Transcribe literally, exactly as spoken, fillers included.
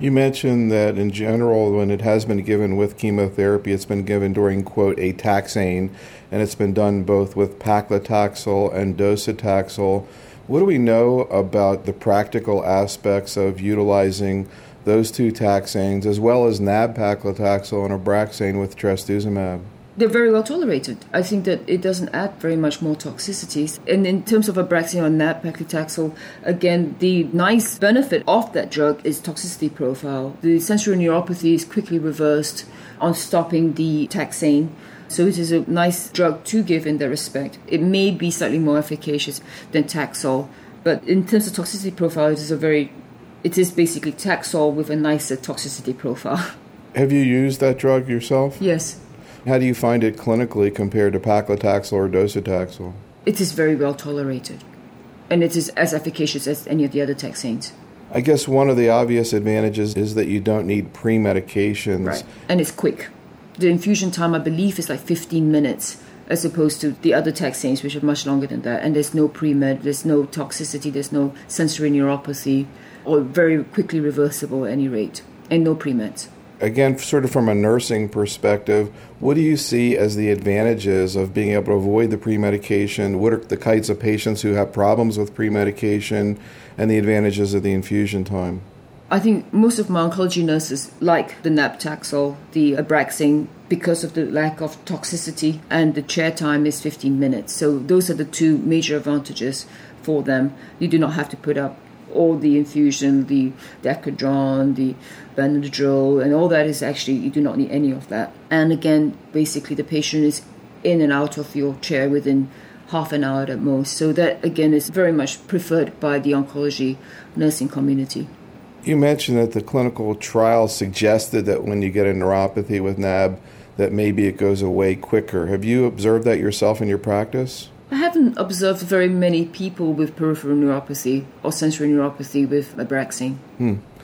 You mentioned that in general, when it has been given with chemotherapy, it's been given during, quote, a taxane, and it's been done both with paclitaxel and docetaxel. What do we know about the practical aspects of utilizing those two taxanes, as well as nab-paclitaxel and Abraxane with trastuzumab? They're very well tolerated. I think that it doesn't add very much more toxicities. And in terms of Abraxane or nab-paclitaxel, again, the nice benefit of that drug is toxicity profile. The sensory neuropathy is quickly reversed on stopping the taxane. So it is a nice drug to give in that respect. It may be slightly more efficacious than Taxol, but in terms of toxicity profile, it is a very, it is basically Taxol with a nicer toxicity profile. Have you used that drug yourself? Yes. How do you find it clinically compared to paclitaxel or docetaxel? It is very well tolerated, and it is as efficacious as any of the other taxanes. I guess one of the obvious advantages is that you don't need pre-medications. Right, and it's quick. The infusion time, I believe, is like fifteen minutes, as opposed to the other taxanes, which are much longer than that. And there's no pre-med, there's no toxicity, there's no sensory neuropathy, or very quickly reversible at any rate, and no pre-meds. Again, sort of from a nursing perspective, what do you see as the advantages of being able to avoid the pre-medication? What are the kinds of patients who have problems with pre-medication, and the advantages of the infusion time? I think most of my oncology nurses like the nab-taxol, the Abraxane, because of the lack of toxicity, and the chair time is fifteen minutes. So those are the two major advantages for them. You do not have to put up all the infusion, the Decadron, the Benadryl, and all that is actually, you do not need any of that. And again, basically the patient is in and out of your chair within half an hour at most. So that, again, is very much preferred by the oncology nursing community. You mentioned that the clinical trial suggested that when you get a neuropathy with N A B, that maybe it goes away quicker. Have you observed that yourself in your practice? I haven't observed very many people with peripheral neuropathy or sensory neuropathy with Abraxane. Hmm.